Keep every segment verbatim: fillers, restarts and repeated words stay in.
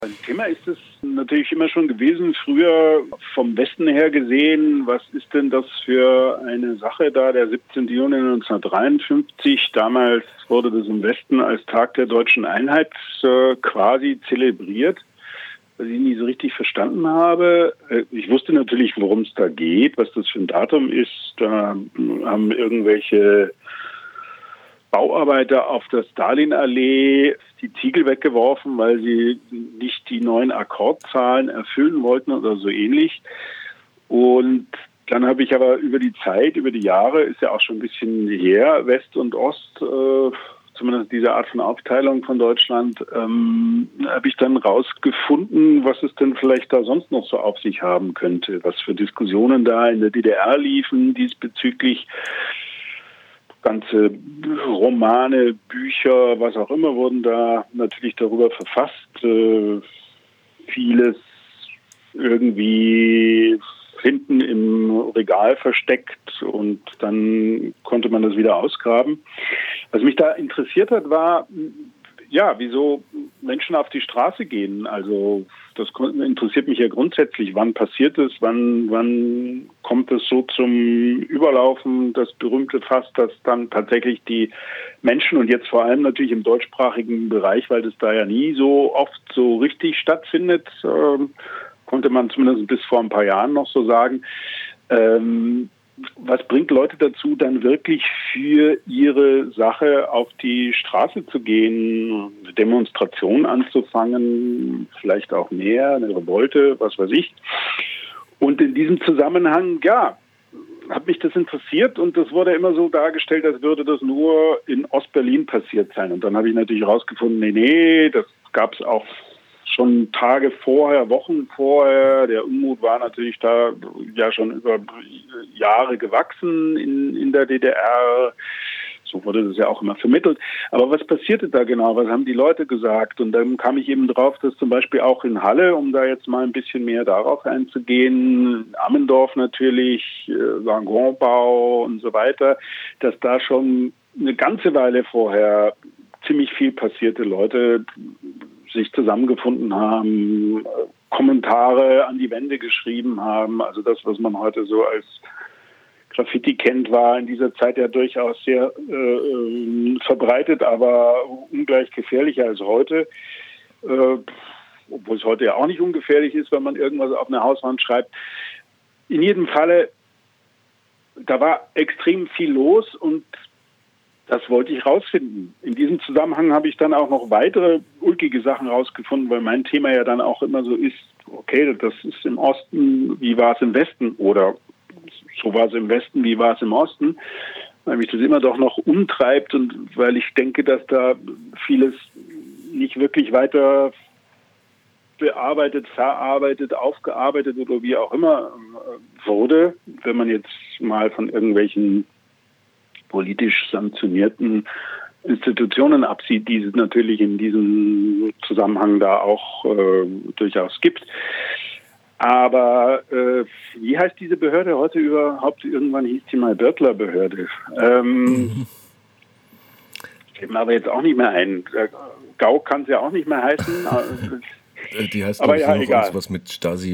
Ein Thema ist es natürlich immer schon gewesen, früher vom Westen her gesehen, was ist denn das für eine Sache da, der siebzehnten Juni neunzehnhundertdreiundfünfzig, damals wurde das im Westen als Tag der deutschen Einheit äh, quasi zelebriert, was ich nie so richtig verstanden habe. Ich wusste natürlich, worum es da geht, was das für ein Datum ist, da haben irgendwelche Bauarbeiter auf der Stalinallee die Ziegel weggeworfen, weil sie nicht die neuen Akkordzahlen erfüllen wollten oder so ähnlich. Und dann habe ich aber über die Zeit, über die Jahre, ist ja auch schon ein bisschen her, West und Ost, äh, zumindest diese Art von Aufteilung von Deutschland, ähm, habe ich dann rausgefunden, was es denn vielleicht da sonst noch so auf sich haben könnte, was für Diskussionen da in der D D R liefen diesbezüglich. Ganze Romane, Bücher, was auch immer, wurden da natürlich darüber verfasst. Äh, vieles irgendwie hinten im Regal versteckt und dann konnte man das wieder ausgraben. Was mich da interessiert hat, war, ja, wieso Menschen auf die Straße gehen. Also das interessiert mich ja grundsätzlich. Wann passiert es? Wann, wann kommt es so zum Überlaufen, das berühmte Fass, dass dann tatsächlich die Menschen und jetzt vor allem natürlich im deutschsprachigen Bereich, weil das da ja nie so oft so richtig stattfindet, äh, konnte man zumindest bis vor ein paar Jahren noch so sagen, ähm, was bringt Leute dazu, dann wirklich für ihre Sache auf die Straße zu gehen, eine Demonstration anzufangen, vielleicht auch mehr, eine Revolte, was weiß ich. Und in diesem Zusammenhang, ja, hat mich das interessiert und das wurde immer so dargestellt, als würde das nur in Ostberlin passiert sein. Und dann habe ich natürlich herausgefunden, nee, nee, das gab es auch schon Tage vorher, Wochen vorher. Der Unmut war natürlich da ja schon über Jahre gewachsen in, in der D D R. So wurde das ja auch immer vermittelt. Aber was passierte da genau? Was haben die Leute gesagt? Und dann kam ich eben drauf, dass zum Beispiel auch in Halle, um da jetzt mal ein bisschen mehr darauf einzugehen, Ammendorf natürlich, Langonbau und so weiter, dass da schon eine ganze Weile vorher ziemlich viel passierte, Leute sich zusammengefunden haben, Kommentare an die Wände geschrieben haben. Also das, was man heute so als Graffiti kennt, war in dieser Zeit ja durchaus sehr äh, verbreitet, aber ungleich gefährlicher als heute. Äh, obwohl es heute ja auch nicht ungefährlich ist, wenn man irgendwas auf eine Hauswand schreibt. In jedem Falle, da war extrem viel los und das wollte ich rausfinden. In diesem Zusammenhang habe ich dann auch noch weitere ulkige Sachen rausgefunden, weil mein Thema ja dann auch immer so ist, okay, das ist im Osten, wie war es im Westen? Oder so war es im Westen, wie war es im Osten? Weil mich das immer doch noch umtreibt und weil ich denke, dass da vieles nicht wirklich weiter bearbeitet, verarbeitet, aufgearbeitet oder wie auch immer wurde, wenn man jetzt mal von irgendwelchen politisch sanktionierten Institutionen absieht, die es natürlich in diesem Zusammenhang da auch äh, durchaus gibt. Aber äh, wie heißt diese Behörde heute überhaupt? Irgendwann hieß die mal Börtler-Behörde. Ähm, mhm. Fällt mir aber jetzt auch nicht mehr ein. Gau kann es ja auch nicht mehr heißen. Die heißt, aber glaube ja, ich, noch egal. Was mit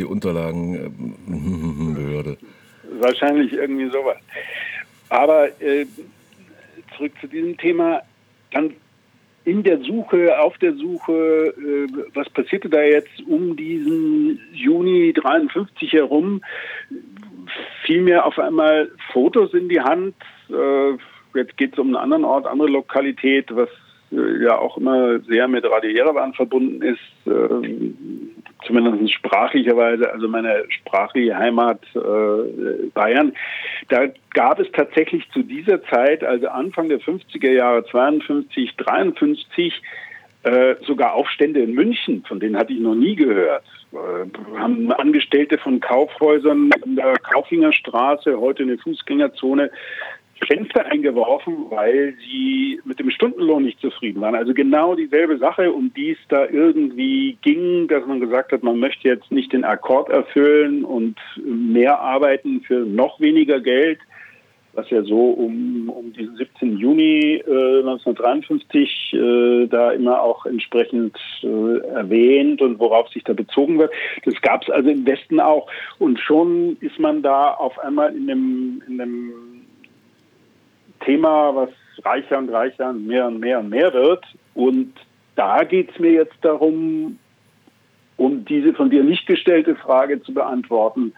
Stasi-Unterlagen-Behörde. Wahrscheinlich irgendwie sowas. Aber äh, zurück zu diesem Thema, dann in der Suche, auf der Suche, äh, was passierte da jetzt um diesen Juni dreiundfünfzig herum, fiel mir auf einmal Fotos in die Hand. Äh, jetzt geht es um einen anderen Ort, andere Lokalität, was äh, ja auch immer sehr mit Radio Jerewan verbunden ist, äh, zumindest sprachlicherweise, also meine sprachliche Heimat äh, Bayern. Da gab es tatsächlich zu dieser Zeit, also Anfang der fünfziger Jahre, zweiundfünfzig, dreiundfünfzig, äh, sogar Aufstände in München, von denen hatte ich noch nie gehört. Äh, haben Angestellte von Kaufhäusern in der Kaufingerstraße, heute eine Fußgängerzone, Fenster eingeworfen, weil sie mit dem Stundenlohn nicht zufrieden waren. Also genau dieselbe Sache, um die es da irgendwie ging, dass man gesagt hat, man möchte jetzt nicht den Akkord erfüllen und mehr arbeiten für noch weniger Geld. was ja so um, um diesen siebzehnten Juni äh, neunzehnhundertdreiundfünfzig äh, da immer auch entsprechend äh, erwähnt und worauf sich da bezogen wird. Das gab es also im Westen auch. Und schon ist man da auf einmal in einem, in einem Thema, was reicher und reicher und mehr und mehr und mehr wird. Und da geht es mir jetzt darum, um diese von dir nicht gestellte Frage zu beantworten,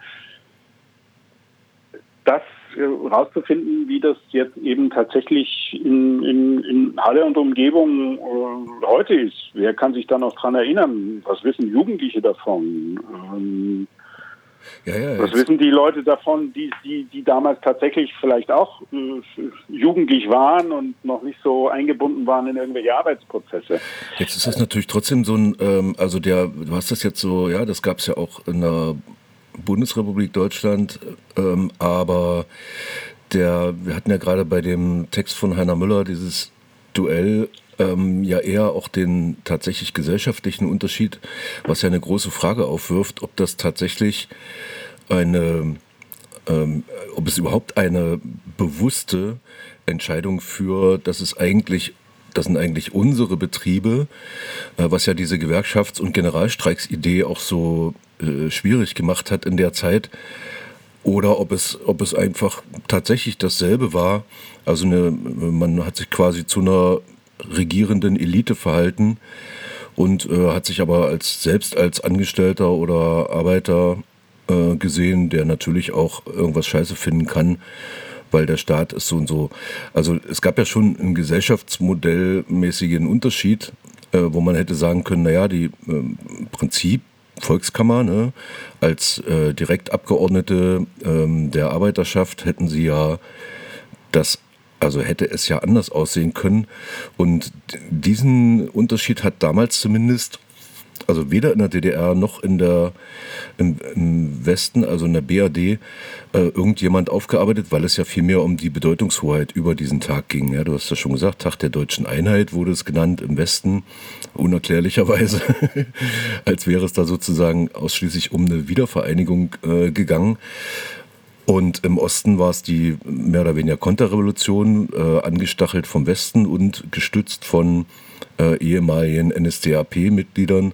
das rauszufinden, wie das jetzt eben tatsächlich in, in, in Halle und Umgebung äh, heute ist. Wer kann sich da noch dran erinnern? Was wissen Jugendliche davon? Ähm, ja, ja, was wissen die Leute davon, die, die, die damals tatsächlich vielleicht auch äh, jugendlich waren und noch nicht so eingebunden waren in irgendwelche Arbeitsprozesse? Jetzt ist das natürlich trotzdem so ein, ähm, also der, du hast das jetzt so, ja, das gab es ja auch in der Bundesrepublik Deutschland, ähm, aber der, wir hatten ja gerade bei dem Text von Heiner Müller dieses Duell ähm, ja eher auch den tatsächlich gesellschaftlichen Unterschied, was ja eine große Frage aufwirft, ob das tatsächlich eine, ähm, ob es überhaupt eine bewusste Entscheidung für, dass es eigentlich Das sind eigentlich unsere Betriebe, was ja diese Gewerkschafts- und Generalstreiksidee auch so äh, schwierig gemacht hat in der Zeit. Oder ob es, ob es einfach tatsächlich dasselbe war. Also eine, man hat sich quasi zu einer regierenden Elite verhalten und äh, hat sich aber als selbst als Angestellter oder Arbeiter äh, gesehen, der natürlich auch irgendwas Scheiße finden kann, weil der Staat ist so und so. Also es gab ja schon einen gesellschaftsmodellmäßigen Unterschied, äh, wo man hätte sagen können, naja, die äh, Prinzip Volkskammer, ne, als äh, Direktabgeordnete ähm, der Arbeiterschaft hätten sie ja das, also hätte es ja anders aussehen können. Und diesen Unterschied hat damals zumindest, also weder in der D D R noch in der, im, im Westen, also in der B R D, äh, irgendjemand aufgearbeitet, weil es ja vielmehr um die Bedeutungshoheit über diesen Tag ging. Ja, du hast ja schon gesagt, Tag der deutschen Einheit wurde es genannt im Westen, unerklärlicherweise, als wäre es da sozusagen ausschließlich um eine Wiedervereinigung äh, gegangen. Und im Osten war es die mehr oder weniger Konterrevolution, äh, angestachelt vom Westen und gestützt von äh, ehemaligen N S D A P-Mitgliedern,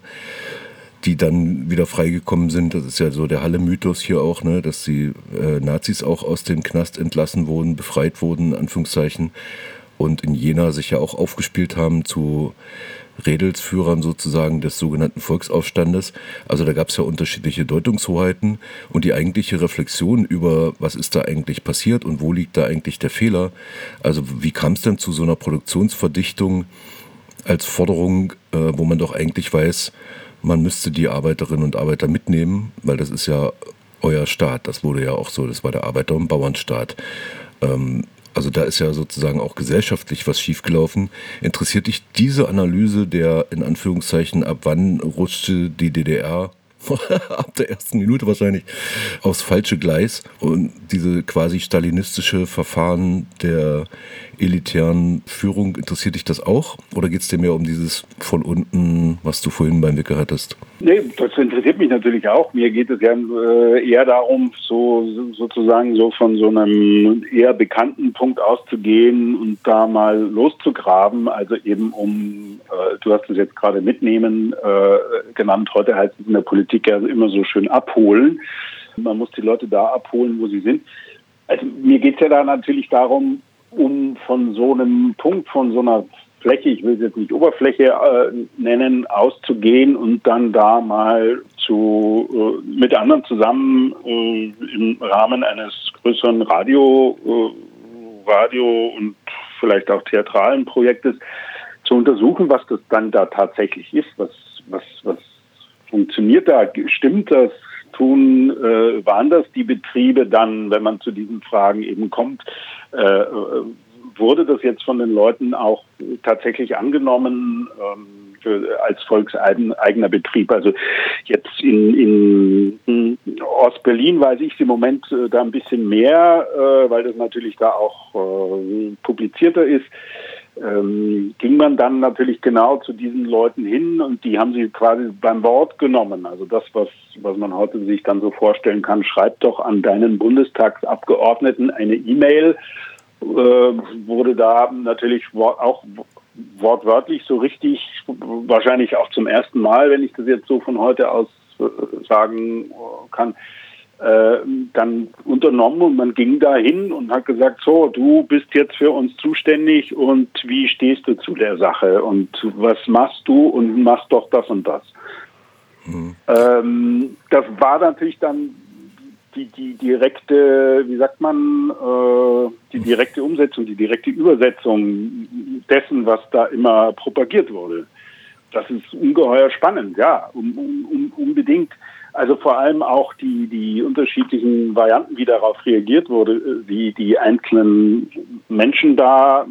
die dann wieder freigekommen sind. Das ist ja so der Halle-Mythos hier auch, ne, dass die äh, Nazis auch aus dem Knast entlassen wurden, befreit wurden, in Anführungszeichen, und in Jena sich ja auch aufgespielt haben zu Rädelsführern sozusagen des sogenannten Volksaufstandes. Also da gab es ja unterschiedliche Deutungshoheiten und die eigentliche Reflexion über, was ist da eigentlich passiert und wo liegt da eigentlich der Fehler. Also wie kam es denn zu so einer Produktionsverdichtung als Forderung, äh, wo man doch eigentlich weiß, man müsste die Arbeiterinnen und Arbeiter mitnehmen, weil das ist ja euer Staat. Das wurde ja auch so, das war der Arbeiter- und Bauernstaat. Ähm, Also da ist ja sozusagen auch gesellschaftlich was schiefgelaufen. Interessiert dich diese Analyse der, in Anführungszeichen, ab wann rutschte die D D R, ab der ersten Minute wahrscheinlich, aufs falsche Gleis? Und diese quasi stalinistische Verfahren der elitären Führung, interessiert dich das auch? Oder geht es dir mehr um dieses von unten, was du vorhin beim Wicker hattest? Nee, das interessiert mich natürlich auch. Mir geht es ja äh, eher darum, so sozusagen so von so einem eher bekannten Punkt auszugehen und da mal loszugraben. Also eben um, äh, du hast es jetzt gerade mitnehmen äh, genannt, heute heißt es in der Politik ja immer so schön abholen. Man muss die Leute da abholen, wo sie sind. Also mir geht es ja da natürlich darum, um von so einem Punkt, von so einer Fläche, ich will es jetzt nicht Oberfläche äh, nennen, auszugehen und dann da mal zu äh, mit anderen zusammen äh, im Rahmen eines größeren Radio, äh, Radio und vielleicht auch theatralen Projektes zu untersuchen, was das dann da tatsächlich ist, was was was funktioniert da, stimmt das, tun, äh, waren das die Betriebe dann, wenn man zu diesen Fragen eben kommt, äh, wurde das jetzt von den Leuten auch tatsächlich angenommen ähm, für, als volkseigener Betrieb? Also jetzt in, in Ostberlin weiß ich im Moment äh, da ein bisschen mehr, äh, weil das natürlich da auch äh, publizierter ist. ähm, ging man dann natürlich genau zu diesen Leuten hin und die haben sie quasi beim Wort genommen. Also das, was, was man heute sich dann so vorstellen kann, schreib doch an deinen Bundestagsabgeordneten eine E-Mail, äh, wurde da natürlich auch wortwörtlich so richtig, wahrscheinlich auch zum ersten Mal, wenn ich das jetzt so von heute aus sagen kann, Äh, dann unternommen und man ging da hin und hat gesagt, so, du bist jetzt für uns zuständig und wie stehst du zu der Sache und was machst du und machst doch das und das. Mhm. Ähm, das war natürlich dann die, die direkte, wie sagt man, äh, die direkte Umsetzung, die direkte Übersetzung dessen, was da immer propagiert wurde. Das ist ungeheuer spannend, ja, um, um, unbedingt. Also vor allem auch die, die unterschiedlichen Varianten, wie darauf reagiert wurde, wie die einzelnen Menschen da,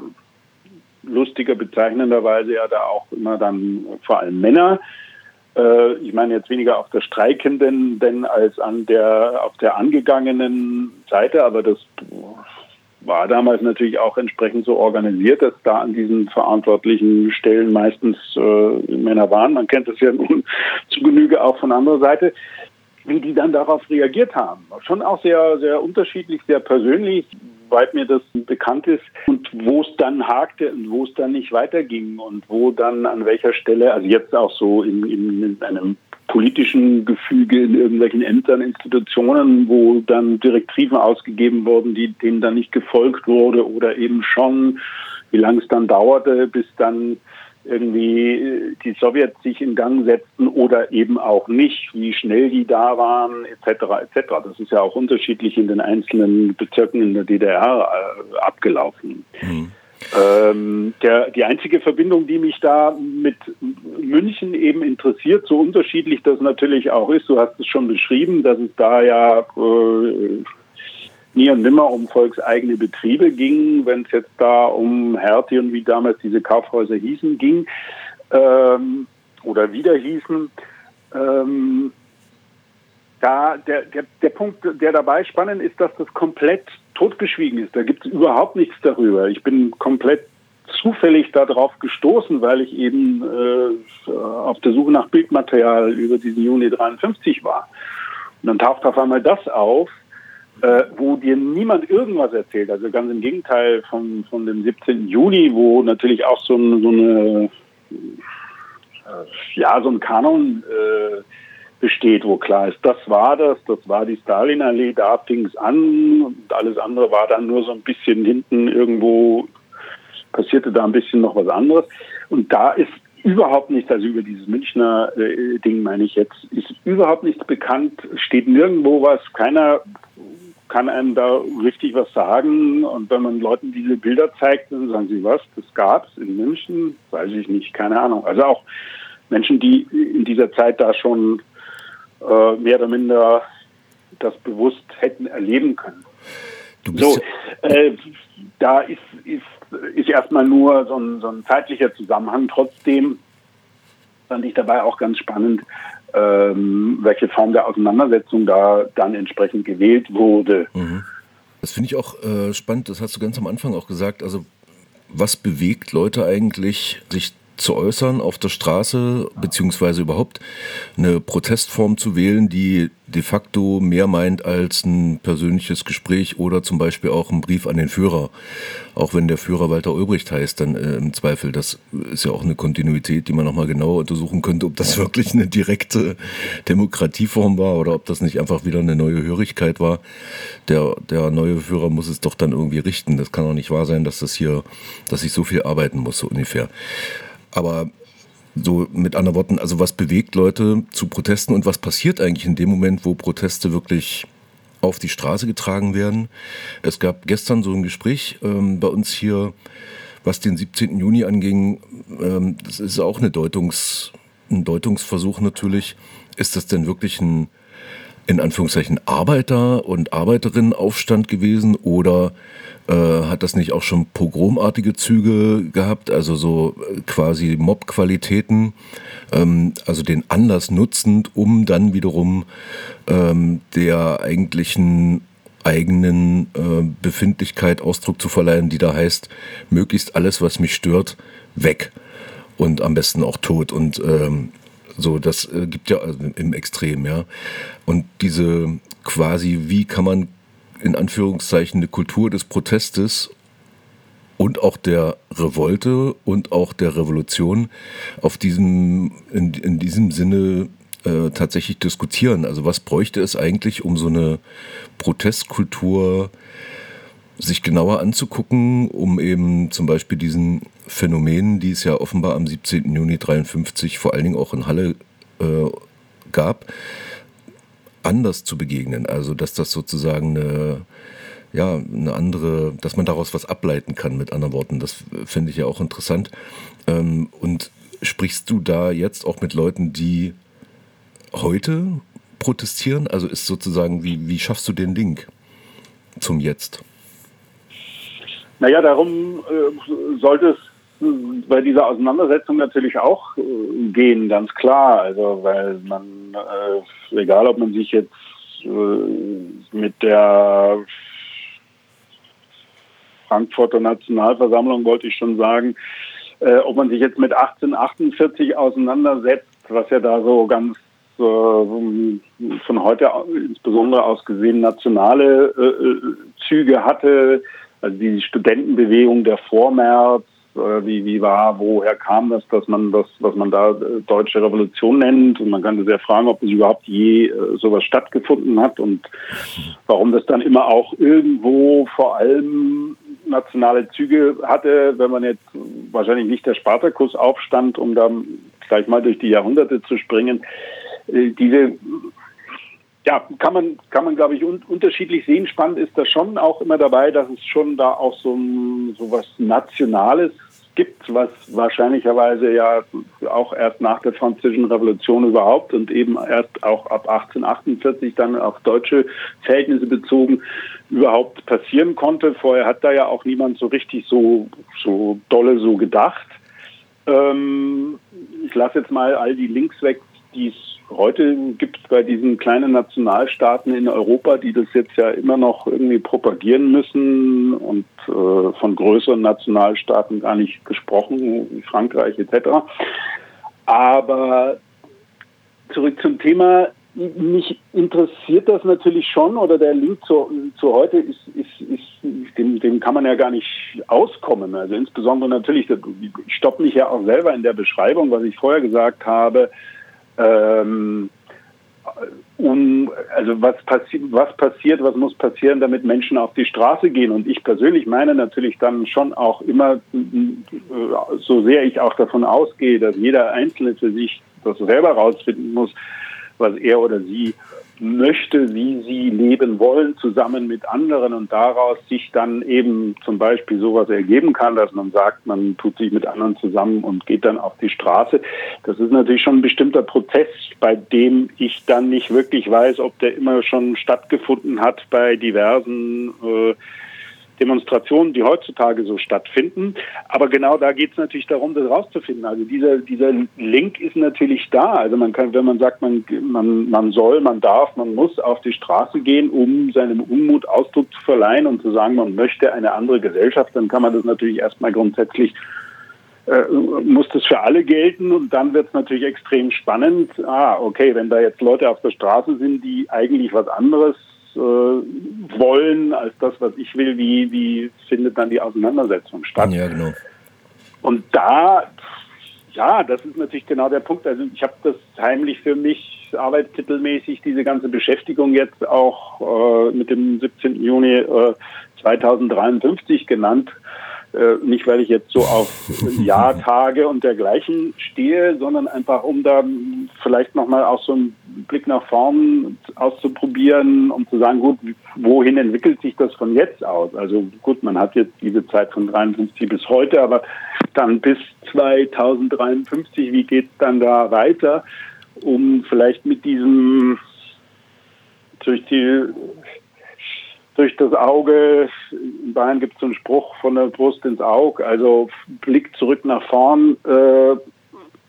lustiger bezeichnenderweise ja da auch immer dann vor allem Männer, äh, ich meine jetzt weniger auf der streikenden, denn als an der, auf der angegangenen Seite, aber das war damals natürlich auch entsprechend so organisiert, dass da an diesen verantwortlichen Stellen meistens äh, Männer waren. Man kennt das ja nun zu Genüge auch von anderer Seite, wie die dann darauf reagiert haben. Schon auch sehr, sehr unterschiedlich, sehr persönlich, weit mir das bekannt ist. Und wo es dann hakte und wo es dann nicht weiterging und wo dann an welcher Stelle, also jetzt auch so in, in, in einem politischen Gefüge in irgendwelchen Ämtern, Institutionen, wo dann Direktiven ausgegeben wurden, die denen dann nicht gefolgt wurde oder eben schon, wie lange es dann dauerte, bis dann irgendwie die Sowjets sich in Gang setzten oder eben auch nicht, wie schnell die da waren, et cetera et cetera. Das ist ja auch unterschiedlich in den einzelnen Bezirken in der D D R äh, abgelaufen. Mhm. Ähm, der, die einzige Verbindung, die mich da mit München eben interessiert, so unterschiedlich das natürlich auch ist, du hast es schon beschrieben, dass es da ja äh, nie und nimmer um volkseigene Betriebe ging, wenn es jetzt da um Hertie und wie damals diese Kaufhäuser hießen, ging ähm, oder wieder hießen. Ähm, da der, der, der Punkt, der dabei spannend ist, dass das komplett totgeschwiegen ist. Da gibt es überhaupt nichts darüber. Ich bin komplett zufällig darauf gestoßen, weil ich eben äh, auf der Suche nach Bildmaterial über diesen Juni dreiundfünfzig war. Und dann taucht auf einmal das auf, äh, wo dir niemand irgendwas erzählt. Also ganz im Gegenteil von, von dem siebzehnten Juni, wo natürlich auch so, ein, so eine, äh, ja, so ein Kanon äh, besteht, wo klar ist, das war das, das war die Stalinallee, da fing es an und alles andere war dann nur so ein bisschen hinten irgendwo, passierte da ein bisschen noch was anderes. Und da ist überhaupt nichts, also über dieses Münchner äh, Ding meine ich jetzt, ist überhaupt nichts bekannt, steht nirgendwo was, keiner kann einem da richtig was sagen und wenn man Leuten diese Bilder zeigt, dann sagen sie, was, das gab's in München, weiß ich nicht, keine Ahnung. Also auch Menschen, die in dieser Zeit da schon äh, mehr oder minder das bewusst hätten erleben können. Du bist so, äh, da ist, ist, ist erstmal nur so ein, so ein zeitlicher Zusammenhang. Trotzdem fand ich dabei auch ganz spannend, ähm, welche Form der Auseinandersetzung da dann entsprechend gewählt wurde. Mhm. Das finde ich auch äh, spannend, das hast du ganz am Anfang auch gesagt. Also was bewegt Leute eigentlich, sich zu äußern auf der Straße, beziehungsweise überhaupt eine Protestform zu wählen, die de facto mehr meint als ein persönliches Gespräch oder zum Beispiel auch ein Brief an den Führer. Auch wenn der Führer Walter Ulbricht heißt, dann äh, im Zweifel. Das ist ja auch eine Kontinuität, die man nochmal genauer untersuchen könnte, ob das wirklich eine direkte Demokratieform war oder ob das nicht einfach wieder eine neue Hörigkeit war. Der, der neue Führer muss es doch dann irgendwie richten. Das kann auch nicht wahr sein, dass das hier, dass ich so viel arbeiten muss, so ungefähr. Aber so mit anderen Worten, also was bewegt Leute zu Protesten und was passiert eigentlich in dem Moment, wo Proteste wirklich auf die Straße getragen werden? Es gab gestern so ein Gespräch ähm, bei uns hier, was den siebzehnten Juni anging. Ähm, das ist auch eine Deutungs, ein Deutungsversuch natürlich. Ist das denn wirklich ein, in Anführungszeichen, Arbeiter- und Arbeiterinnenaufstand gewesen oder äh, hat das nicht auch schon pogromartige Züge gehabt, also so quasi Mob-Qualitäten, ähm, also den Anlass nutzend, um dann wiederum ähm, der eigentlichen eigenen äh, Befindlichkeit Ausdruck zu verleihen, die da heißt, möglichst alles, was mich stört, weg und am besten auch tot und ähm, so, das äh, gibt ja also im Extrem, ja. Und diese quasi, wie kann man in Anführungszeichen eine Kultur des Protestes und auch der Revolte und auch der Revolution auf diesem, in, in diesem Sinne äh, tatsächlich diskutieren. Also was bräuchte es eigentlich, um so eine Protestkultur sich genauer anzugucken, um eben zum Beispiel diesen Phänomenen, die es ja offenbar am siebzehnten Juni dreiundfünfzig vor allen Dingen auch in Halle äh, gab, anders zu begegnen. Also dass das sozusagen eine, ja, eine andere, dass man daraus was ableiten kann, mit anderen Worten. Das finde ich ja auch interessant. Ähm, und sprichst du da jetzt auch mit Leuten, die heute protestieren? Also ist sozusagen, wie, wie schaffst du den Link zum Jetzt? Naja, darum äh, sollte es bei dieser Auseinandersetzung natürlich auch äh, gehen, ganz klar. Also weil man, äh, egal ob man sich jetzt äh, mit der Frankfurter Nationalversammlung, wollte ich schon sagen, äh, ob man sich jetzt mit achtzehnhundertachtundvierzig auseinandersetzt, was ja da so ganz äh, von heute insbesondere aus gesehen nationale äh, Züge hatte, also die Studentenbewegung der Vormärz, äh, wie, wie war, woher kam das, dass man das, was man da äh, Deutsche Revolution nennt, und man kann sich ja fragen, ob es überhaupt je äh, sowas stattgefunden hat und warum das dann immer auch irgendwo vor allem nationale Züge hatte, wenn man jetzt wahrscheinlich nicht der Spartakusaufstand, um da gleich mal durch die Jahrhunderte zu springen, äh, diese Ja, kann man, kann man, glaube ich, un- unterschiedlich sehen. Spannend ist das schon auch immer dabei, dass es schon da auch so, ein, so was Nationales gibt, was wahrscheinlicherweise ja auch erst nach der Französischen Revolution überhaupt und eben erst auch ab achtzehnhundertachtundvierzig dann auf deutsche Verhältnisse bezogen überhaupt passieren konnte. Vorher hat da ja auch niemand so richtig so, so dolle so gedacht. Ähm, ich lasse jetzt mal all die Links weg, die es heute gibt bei diesen kleinen Nationalstaaten in Europa, die das jetzt ja immer noch irgendwie propagieren müssen und äh, von größeren Nationalstaaten gar nicht gesprochen, wie Frankreich et cetera. Aber zurück zum Thema. Mich interessiert das natürlich schon, oder der Link zu, zu heute ist, ist, ist dem, dem kann man ja gar nicht auskommen. Also insbesondere natürlich, ich stoppe mich ja auch selber in der Beschreibung, was ich vorher gesagt habe. Ähm, um, also was, passi- was passiert, was muss passieren, damit Menschen auf die Straße gehen. Und ich persönlich meine natürlich dann schon auch immer, äh, so sehr ich auch davon ausgehe, dass jeder Einzelne für sich das selber rausfinden muss, was er oder sie möchte, wie sie leben wollen, zusammen mit anderen, und daraus sich dann eben zum Beispiel sowas ergeben kann, dass man sagt, man tut sich mit anderen zusammen und geht dann auf die Straße. Das ist natürlich schon ein bestimmter Prozess, bei dem ich dann nicht wirklich weiß, ob der immer schon stattgefunden hat bei diversen äh, Demonstrationen, die heutzutage so stattfinden. Aber genau da geht es natürlich darum, das rauszufinden. Also dieser, dieser Link ist natürlich da. Also man kann, wenn man sagt, man, man, man soll, man darf, man muss auf die Straße gehen, um seinem Unmut Ausdruck zu verleihen und zu sagen, man möchte eine andere Gesellschaft, dann kann man das natürlich erstmal grundsätzlich, äh, muss das für alle gelten, und dann wird es natürlich extrem spannend. Ah, okay, wenn da jetzt Leute auf der Straße sind, die eigentlich was anderes wollen als das, was ich will, wie, wie findet dann die Auseinandersetzung statt? Ja, genau. Und da, ja, das ist natürlich genau der Punkt. Also ich habe das heimlich für mich arbeitstitelmäßig, diese ganze Beschäftigung jetzt auch äh, mit dem siebzehnten Juni äh, zweitausenddreiundfünfzig genannt. Äh, nicht, weil ich jetzt so auf Jahrtage und dergleichen stehe, sondern einfach, um da vielleicht nochmal auch so einen Blick nach vorn auszuprobieren, um zu sagen, gut, wohin entwickelt sich das von jetzt aus? Also gut, man hat jetzt diese Zeit von dreiundfünfzig bis heute, aber dann bis zweitausenddreiundfünfzig, wie geht es dann da weiter, um vielleicht mit diesem durch die durch das Auge, in Bayern gibt es so einen Spruch, von der Brust ins Auge, also Blick zurück nach vorn, äh,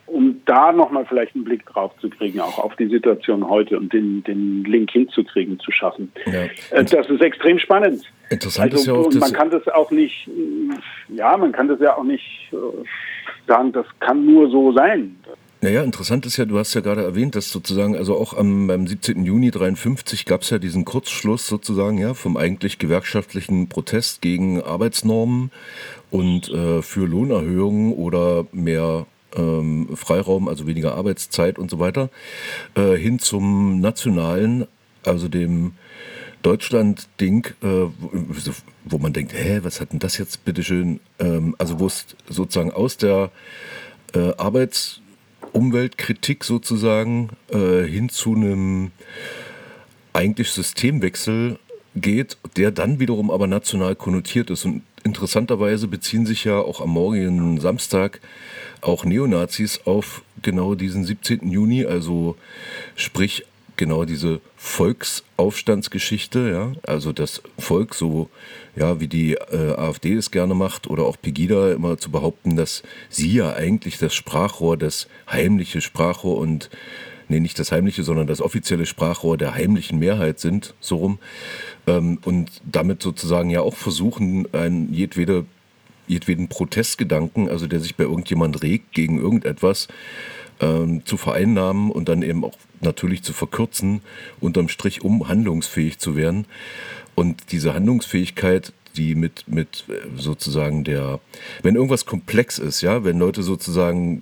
um da nochmal vielleicht einen Blick drauf zu kriegen, auch auf die Situation heute und den, den Link hinzukriegen, zu schaffen. Ja. Das ist extrem spannend. Interessant also, ist ja auch, und man kann das auch nicht, ja, man kann das ja auch nicht sagen, das kann nur so sein. Naja, interessant ist ja, du hast ja gerade erwähnt, dass sozusagen, also auch am, beim siebzehnten Juni dreiundfünfzig gab es ja diesen Kurzschluss sozusagen, ja, vom eigentlich gewerkschaftlichen Protest gegen Arbeitsnormen und äh, für Lohnerhöhungen oder mehr ähm, Freiraum, also weniger Arbeitszeit und so weiter, äh, hin zum nationalen, also dem Deutschland-Ding, äh, wo, wo man denkt, hä, was hat denn das jetzt bitteschön, ähm, also wo es sozusagen aus der äh, Arbeits- Umweltkritik sozusagen äh, hin zu einem eigentlich Systemwechsel geht, der dann wiederum aber national konnotiert ist. Und interessanterweise beziehen sich ja auch am morgigen Samstag auch Neonazis auf genau diesen siebzehnten Juni, also sprich genau diese Volksaufstandsgeschichte, ja, also das Volk, so ja, wie die äh, AfD es gerne macht oder auch Pegida immer zu behaupten, dass sie ja eigentlich das Sprachrohr, das heimliche Sprachrohr und nee, nicht das heimliche, sondern das offizielle Sprachrohr der heimlichen Mehrheit sind, so rum, ähm, und damit sozusagen ja auch versuchen, ein jedwede jedweden Protestgedanken, also der sich bei irgendjemand regt gegen irgendetwas, ähm, zu vereinnahmen und dann eben auch natürlich zu verkürzen, unterm Strich, um handlungsfähig zu werden. Und diese Handlungsfähigkeit, die mit, mit sozusagen der, wenn irgendwas komplex ist, ja, wenn Leute sozusagen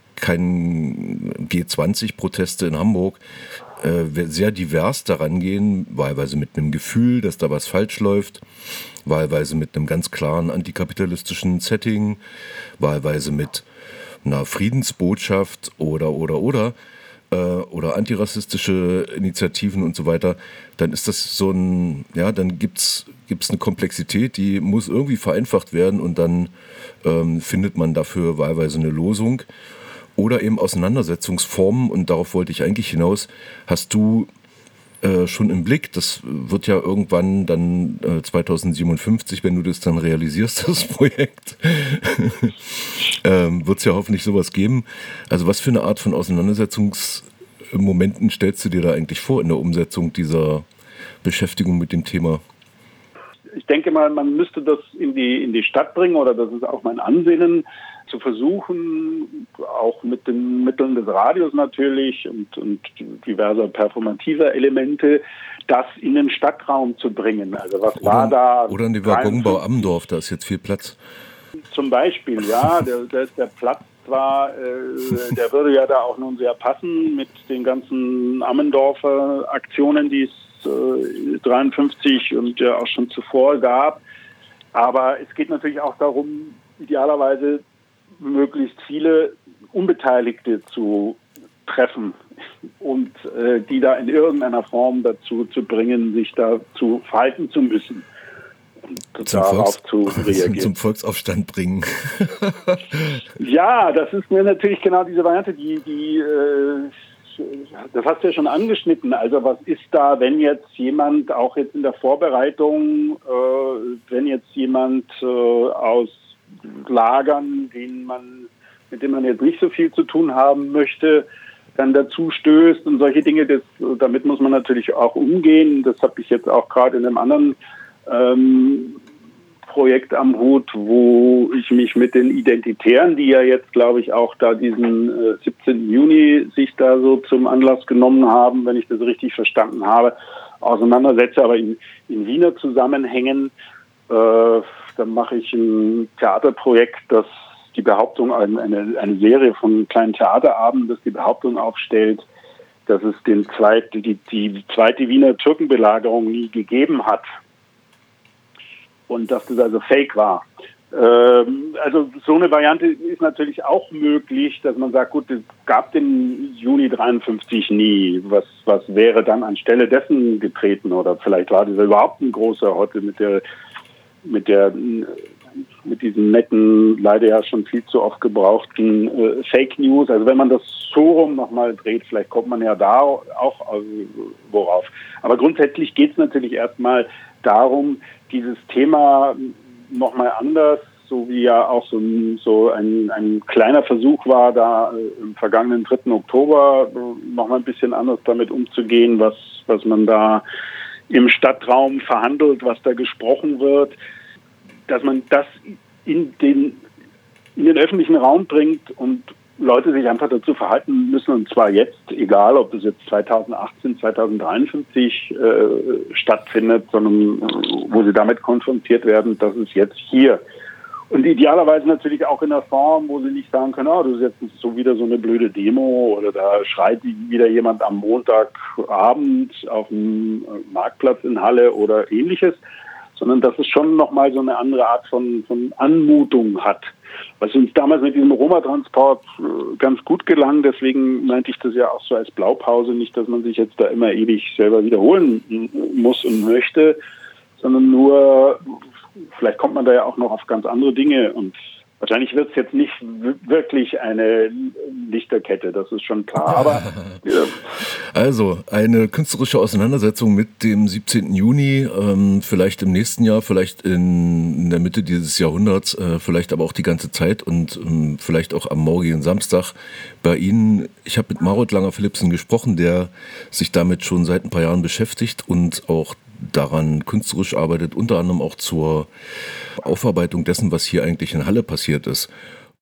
kein G zwanzig-Proteste in Hamburg äh, sehr divers daran gehen, wahlweise mit einem Gefühl, dass da was falsch läuft, wahlweise mit einem ganz klaren antikapitalistischen Setting, wahlweise mit einer Friedensbotschaft oder, oder, oder, äh, oder antirassistische Initiativen und so weiter, dann ist das so ein, ja, dann gibt's, gibt's eine Komplexität, die muss irgendwie vereinfacht werden und dann ähm, findet man dafür wahlweise eine Losung. Oder eben Auseinandersetzungsformen, und darauf wollte ich eigentlich hinaus, hast du äh, schon im Blick. Das wird ja irgendwann dann äh, zweitausendsiebenundfünfzig, wenn du das dann realisierst, das Projekt, ähm, wird es ja hoffentlich sowas geben. Also was für eine Art von Auseinandersetzungsmomenten stellst du dir da eigentlich vor in der Umsetzung dieser Beschäftigung mit dem Thema? Ich denke mal, man müsste das in die, in die Stadt bringen, oder das ist auch mein Ansinnen, zu versuchen, auch mit den Mitteln des Radios natürlich und, und diverser performativer Elemente, das in den Stadtraum zu bringen. Also was oder, war da? Oder in die Waggonbau Amdorf, da ist jetzt viel Platz. Zum Beispiel, ja, der, der, der Platz war, äh, der würde ja da auch nun sehr passen mit den ganzen Ammendorfer Aktionen, die es äh, dreiundfünfzig und ja auch schon zuvor gab. Aber es geht natürlich auch darum, idealerweise möglichst viele Unbeteiligte zu treffen und äh, die da in irgendeiner Form dazu zu bringen, sich dazu verhalten zu müssen und zum darauf Volks- zu reagieren. Zum Volksaufstand bringen. Ja, das ist mir natürlich genau diese Variante, die, die äh, das hast du ja schon angeschnitten. Also was ist da, wenn jetzt jemand, auch jetzt in der Vorbereitung, äh, wenn jetzt jemand äh, aus Lagern, denen man, mit denen man jetzt nicht so viel zu tun haben möchte, dann dazu stößt und solche Dinge, das, damit muss man natürlich auch umgehen. Das habe ich jetzt auch gerade in einem anderen ähm, Projekt am Hut, wo ich mich mit den Identitären, die ja jetzt, glaube ich, auch da diesen äh, siebzehnten Juni sich da so zum Anlass genommen haben, wenn ich das richtig verstanden habe, auseinandersetze, aber in, in Wiener Zusammenhängen. Äh, dann mache ich ein Theaterprojekt, das die Behauptung, eine, eine Serie von kleinen Theaterabenden, das die Behauptung aufstellt, dass es den zweit, die, die zweite Wiener Türkenbelagerung nie gegeben hat. Und dass das also fake war. Ähm, also so eine Variante ist natürlich auch möglich, dass man sagt, gut, es gab den Juni dreiundfünfzig nie. Was, was wäre dann anstelle dessen getreten? Oder vielleicht war das überhaupt ein großer heute mit der, mit der, mit diesen netten, leider ja schon viel zu oft gebrauchten äh, Fake News. Also wenn man das so rum nochmal dreht, vielleicht kommt man ja da auch also, worauf. Aber grundsätzlich geht es natürlich erstmal darum, dieses Thema nochmal anders so wie ja auch so ein, so ein, ein kleiner Versuch war, da im vergangenen dritten Oktober nochmal ein bisschen anders damit umzugehen, was, was man da im Stadtraum verhandelt, was da gesprochen wird, dass man das in den, in den öffentlichen Raum bringt und Leute sich einfach dazu verhalten müssen, und zwar jetzt, egal ob das jetzt zweitausendachtzehn, zweitausenddreiundfünfzig äh, stattfindet, sondern äh, wo sie damit konfrontiert werden, das ist jetzt hier. Und idealerweise natürlich auch in einer Form, wo sie nicht sagen können, oh, das ist jetzt so wieder so eine blöde Demo oder da schreit wieder jemand am Montagabend auf dem Marktplatz in Halle oder ähnliches, sondern dass es schon nochmal so eine andere Art von, von Anmutung hat. Was uns damals mit diesem Roma-Transport ganz gut gelang, deswegen meinte ich das ja auch so als Blaupause, nicht, dass man sich jetzt da immer ewig selber wiederholen muss und möchte, sondern nur, vielleicht kommt man da ja auch noch auf ganz andere Dinge und wahrscheinlich wird es jetzt nicht wirklich eine Lichterkette, das ist schon klar. Aber ja. Also eine künstlerische Auseinandersetzung mit dem siebzehnten Juni, ähm, vielleicht im nächsten Jahr, vielleicht in, in der Mitte dieses Jahrhunderts, äh, vielleicht aber auch die ganze Zeit und ähm, vielleicht auch am morgigen Samstag bei Ihnen. Ich habe mit Marot Langer-Philipsen gesprochen, der sich damit schon seit ein paar Jahren beschäftigt und auch daran künstlerisch arbeitet, unter anderem auch zur Aufarbeitung dessen, was hier eigentlich in Halle passiert ist.